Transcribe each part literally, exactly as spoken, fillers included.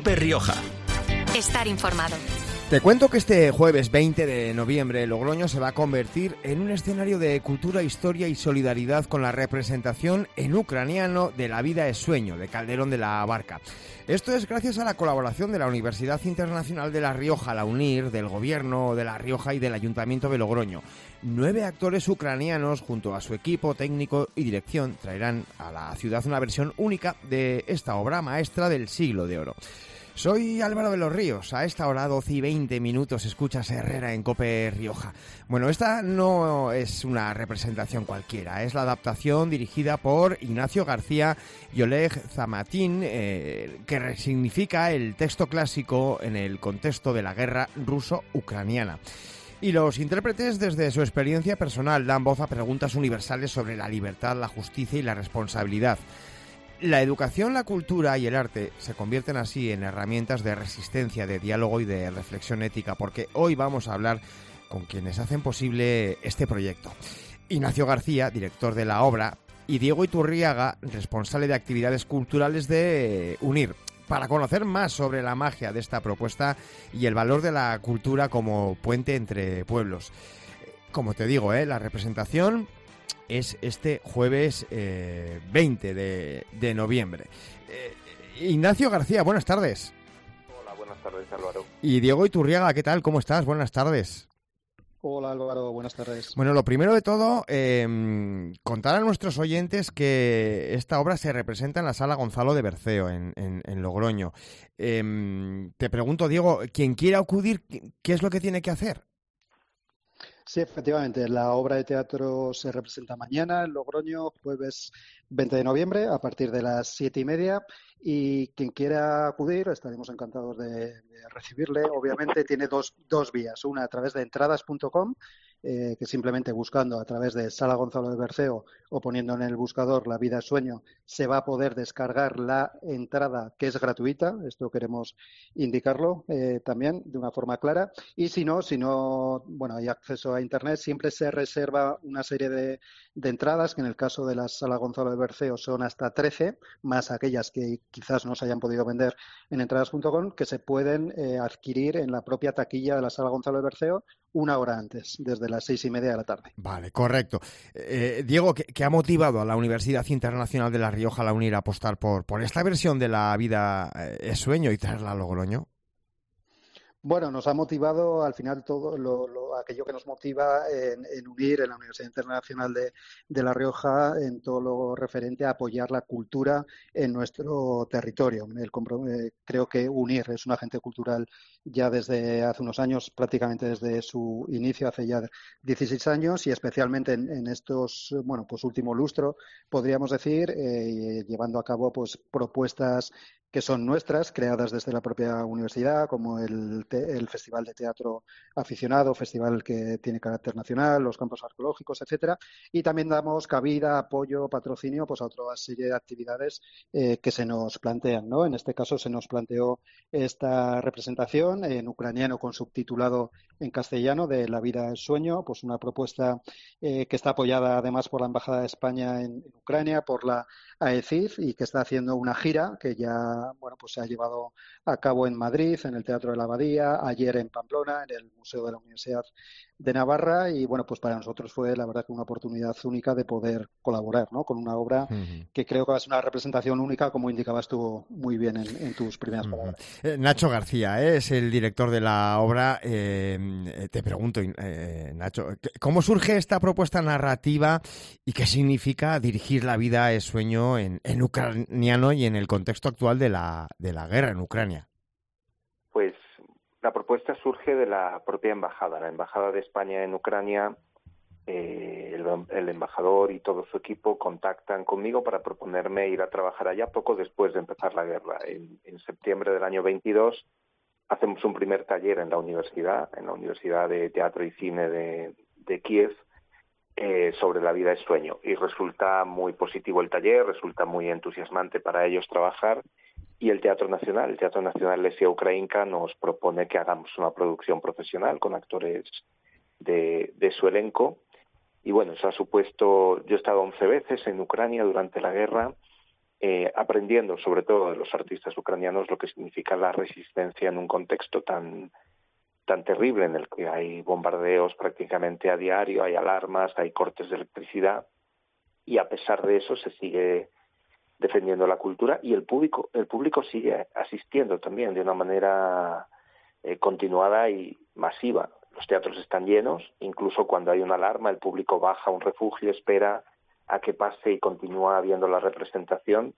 COPE Rioja. Estar informado. Te cuento que este jueves veinte de noviembre Logroño se va a convertir en un escenario de cultura, historia y solidaridad con la representación en ucraniano de La vida es sueño, de Calderón de la Barca. Esto es gracias a la colaboración de la Universidad Internacional de La Rioja, la UNIR, del Gobierno de La Rioja y del Ayuntamiento de Logroño. Nueve actores ucranianos, junto a su equipo técnico y dirección, traerán a la ciudad una versión única de esta obra maestra del siglo de oro. Soy Álvaro de los Ríos, a esta hora doce y veinte minutos escuchas Herrera en COPE Rioja. Bueno, esta no es una representación cualquiera, es la adaptación dirigida por Ignacio García y Oleg Zamatin, eh, que resignifica el texto clásico en el contexto de la guerra ruso-ucraniana. Y los intérpretes, desde su experiencia personal, dan voz a preguntas universales sobre la libertad, la justicia y la responsabilidad. La educación, la cultura y el arte se convierten así en herramientas de resistencia, de diálogo y de reflexión ética, porque hoy vamos a hablar con quienes hacen posible este proyecto. Ignacio García, director de la obra, y Diego Iturriaga, responsable de actividades culturales de UNIR, para conocer más sobre la magia de esta propuesta y el valor de la cultura como puente entre pueblos. Como te digo, ¿eh? la representación es este jueves eh, veinte de noviembre. Eh, Ignacio García, buenas tardes. Hola, buenas tardes, Álvaro. Y Diego Iturriaga, ¿qué tal? ¿Cómo estás? Buenas tardes. Hola, Álvaro, buenas tardes. Bueno, lo primero de todo, eh, contar a nuestros oyentes que esta obra se representa en la Sala Gonzalo de Berceo, en, en, en Logroño. Eh, te pregunto, Diego, quien quiera acudir, ¿qué es lo que tiene que hacer? Sí, efectivamente, la obra de teatro se representa mañana en Logroño, jueves veinte de noviembre, a partir de las siete y media. Y quien quiera acudir, estaremos encantados de, de recibirle. Obviamente tiene dos, dos vías, una a través de entradas punto com, eh, que simplemente buscando a través de Sala Gonzalo de Berceo o poniendo en el buscador La vida es sueño, se va a poder descargar la entrada, que es gratuita. Esto queremos indicarlo eh, también de una forma clara. Y si no, si no, bueno, hay acceso a Internet, siempre se reserva una serie de, de entradas, que en el caso de la Sala Gonzalo de Berceo son hasta trece, más aquellas que quizás no se hayan podido vender en entradas punto com, que se pueden eh, adquirir en la propia taquilla de la Sala Gonzalo de Berceo una hora antes, desde las seis y media de la tarde. Vale, correcto. Eh, Diego, ¿qué, ¿qué ha motivado a la Universidad Internacional de La Rioja, la UNIR, a apostar por, por esta versión de La vida es sueño y traerla a Logroño? Bueno, nos ha motivado al final todo lo, lo, aquello que nos motiva en, en UNIR, en la Universidad Internacional de, de La Rioja, en todo lo referente a apoyar la cultura en nuestro territorio. El, eh, creo que UNIR es un agente cultural ya desde hace unos años, prácticamente desde su inicio, hace ya dieciséis años, y especialmente en, en estos, bueno, pues último lustro, podríamos decir, eh, llevando a cabo pues propuestas que son nuestras, creadas desde la propia universidad, como el, te, el Festival de Teatro Aficionado, festival que tiene carácter nacional, los campos arqueológicos, etcétera. Y también damos cabida, apoyo, patrocinio pues a otra serie de actividades eh, que se nos plantean, ¿no? En este caso se nos planteó esta representación en ucraniano con subtitulado en castellano de La vida es sueño, pues una propuesta eh, que está apoyada además por la Embajada de España en, en Ucrania, por la A E C I F, y que está haciendo una gira que ya bueno, pues se ha llevado a cabo en Madrid, en el Teatro de la Abadía, ayer en Pamplona, en el Museo de la Universidad de Navarra, y bueno, pues para nosotros fue la verdad que una oportunidad única de poder colaborar, ¿no? Con una obra uh-huh. que creo que va a ser una representación única, como indicabas tú muy bien en, en tus primeras uh-huh. palabras. Eh, Nacho García ¿eh? es el director de la obra. Eh, te pregunto, eh, Nacho, ¿cómo surge esta propuesta narrativa y qué significa dirigir La vida es sueño en, en ucraniano y en el contexto actual de la, de la guerra en Ucrania? Pues la propuesta surge de la propia embajada. La embajada de España en Ucrania, eh, el, el embajador y todo su equipo contactan conmigo para proponerme ir a trabajar allá poco después de empezar la guerra. En, en septiembre del año veintidós hacemos un primer taller en la universidad, en la Universidad de Teatro y Cine de, de Kiev, eh, sobre La vida es sueño. Y resulta muy positivo el taller, resulta muy entusiasmante para ellos trabajar. Y el Teatro Nacional, el Teatro Nacional Lesia Ukrainka, nos propone que hagamos una producción profesional con actores de, de su elenco. Y bueno, eso ha supuesto, yo he estado once veces en Ucrania durante la guerra eh, aprendiendo sobre todo de los artistas ucranianos lo que significa la resistencia en un contexto tan tan terrible en el que hay bombardeos prácticamente a diario, hay alarmas, hay cortes de electricidad, y a pesar de eso se sigue defendiendo la cultura, y el público el público sigue asistiendo también de una manera eh, continuada y masiva. Los teatros están llenos, incluso cuando hay una alarma el público baja a un refugio, espera a que pase y continúa viendo la representación.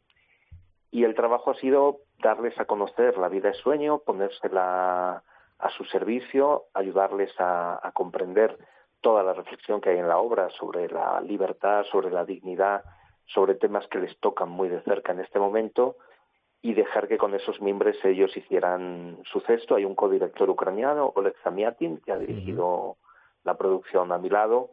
Y el trabajo ha sido darles a conocer la vida de sueño, ponérsela a su servicio, ayudarles a, a comprender toda la reflexión que hay en la obra sobre la libertad, sobre la dignidad, sobre temas que les tocan muy de cerca en este momento, y dejar que con esos mimbres ellos hicieran su cesto. Hay un codirector ucraniano, Oleg Zamiatin, que ha dirigido uh-huh. la producción a mi lado,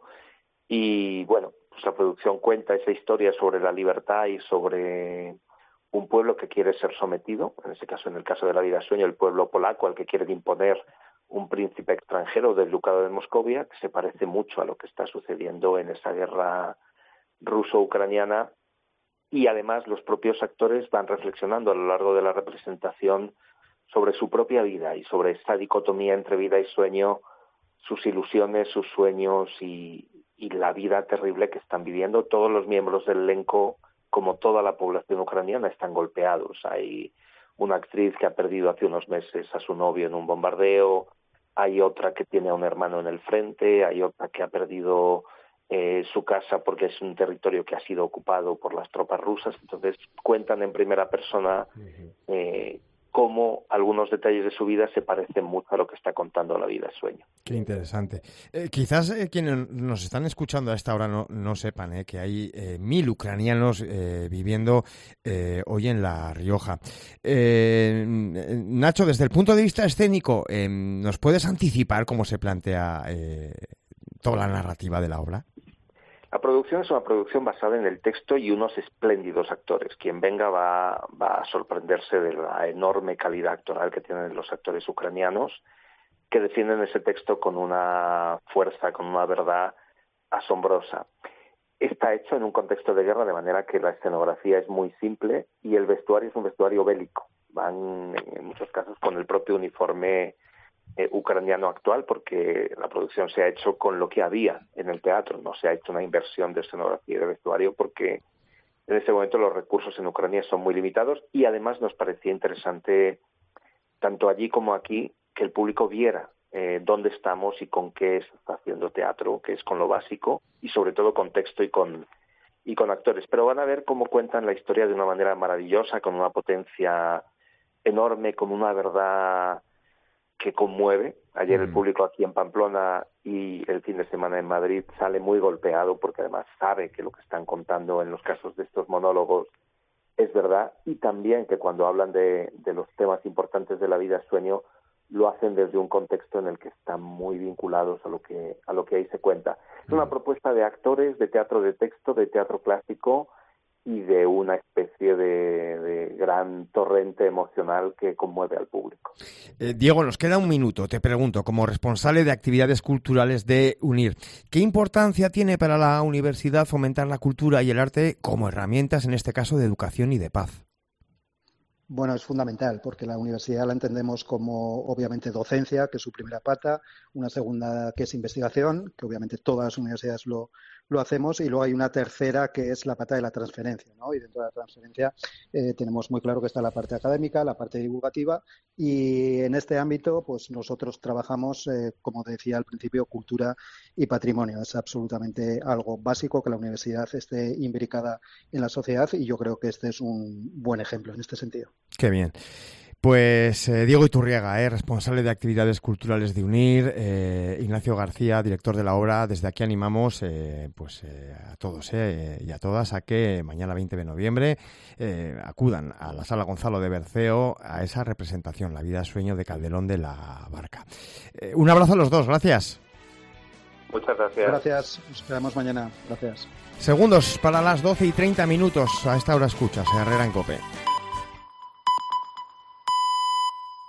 y bueno, pues la producción cuenta esa historia sobre la libertad y sobre un pueblo que quiere ser sometido, en este caso, en el caso de La vida de sueño, el pueblo polaco al que quiere imponer un príncipe extranjero del ducado de Moscovia, que se parece mucho a lo que está sucediendo en esa guerra ruso-ucraniana. Y además los propios actores van reflexionando a lo largo de la representación sobre su propia vida y sobre esta dicotomía entre vida y sueño, sus ilusiones, sus sueños y, y la vida terrible que están viviendo. Todos los miembros del elenco, como toda la población ucraniana, están golpeados. Hay una actriz que ha perdido hace unos meses a su novio en un bombardeo, hay otra que tiene a un hermano en el frente, hay otra que ha perdido eh, su casa porque es un territorio que ha sido ocupado por las tropas rusas. Entonces cuentan en primera persona eh, cómo algunos detalles de su vida se parecen mucho a lo que está contando La vida de sueño. Qué interesante. Eh, quizás eh, quienes nos están escuchando a esta hora no, no sepan eh, que hay eh, mil ucranianos eh, viviendo eh, hoy en La Rioja. Eh, Nacho, desde el punto de vista escénico, eh, ¿nos puedes anticipar cómo se plantea eh, toda la narrativa de la obra? La producción es una producción basada en el texto y unos espléndidos actores. Quien venga va, va a sorprenderse de la enorme calidad actoral que tienen los actores ucranianos, que defienden ese texto con una fuerza, con una verdad asombrosa. Está hecho en un contexto de guerra, de manera que la escenografía es muy simple y el vestuario es un vestuario bélico. Van, en muchos casos, con el propio uniforme Eh, ucraniano actual, porque la producción se ha hecho con lo que había en el teatro, no se ha hecho una inversión de escenografía y de vestuario, porque en este momento los recursos en Ucrania son muy limitados, y además nos parecía interesante, tanto allí como aquí, que el público viera eh, dónde estamos y con qué se está haciendo teatro, que es con lo básico, y sobre todo con texto y con, y con actores. Pero van a ver cómo cuentan la historia de una manera maravillosa, con una potencia enorme, con una verdad que conmueve. Ayer mm. el público aquí en Pamplona y el fin de semana en Madrid sale muy golpeado, porque además sabe que lo que están contando en los casos de estos monólogos es verdad, y también que cuando hablan de, de los temas importantes de la vida de sueño lo hacen desde un contexto en el que están muy vinculados a lo que a lo que ahí se cuenta. Mm. Es una propuesta de actores, de teatro de texto, de teatro clásico y de una especie de, de gran torrente emocional que conmueve al público. Eh, Diego, nos queda un minuto. Te pregunto, como responsable de actividades culturales de UNIR, ¿qué importancia tiene para la universidad fomentar la cultura y el arte como herramientas, en este caso, de educación y de paz? Bueno, es fundamental, porque la universidad la entendemos como, obviamente, docencia, que es su primera pata, una segunda que es investigación, que obviamente todas las universidades lo, lo hacemos, y luego hay una tercera que es la pata de la transferencia, ¿no? Y dentro de la transferencia eh, tenemos muy claro que está la parte académica, la parte divulgativa, y en este ámbito pues nosotros trabajamos, eh, como decía al principio, cultura y patrimonio. Es absolutamente algo básico que la universidad esté imbricada en la sociedad, y yo creo que este es un buen ejemplo en este sentido. Qué bien. Pues eh, Diego Iturriaga, eh, responsable de actividades culturales de UNIR, eh, Ignacio García, director de la obra. Desde aquí animamos eh, pues eh, a todos eh, y a todas a que mañana veinte de noviembre eh, acudan a la Sala Gonzalo de Berceo a esa representación, La vida de sueño de Calderón de la Barca. Eh, un abrazo a los dos, gracias. Muchas gracias. Gracias, nos esperamos mañana. Gracias. Segundos para las doce y treinta minutos. A esta hora escuchas Herrera en COPE.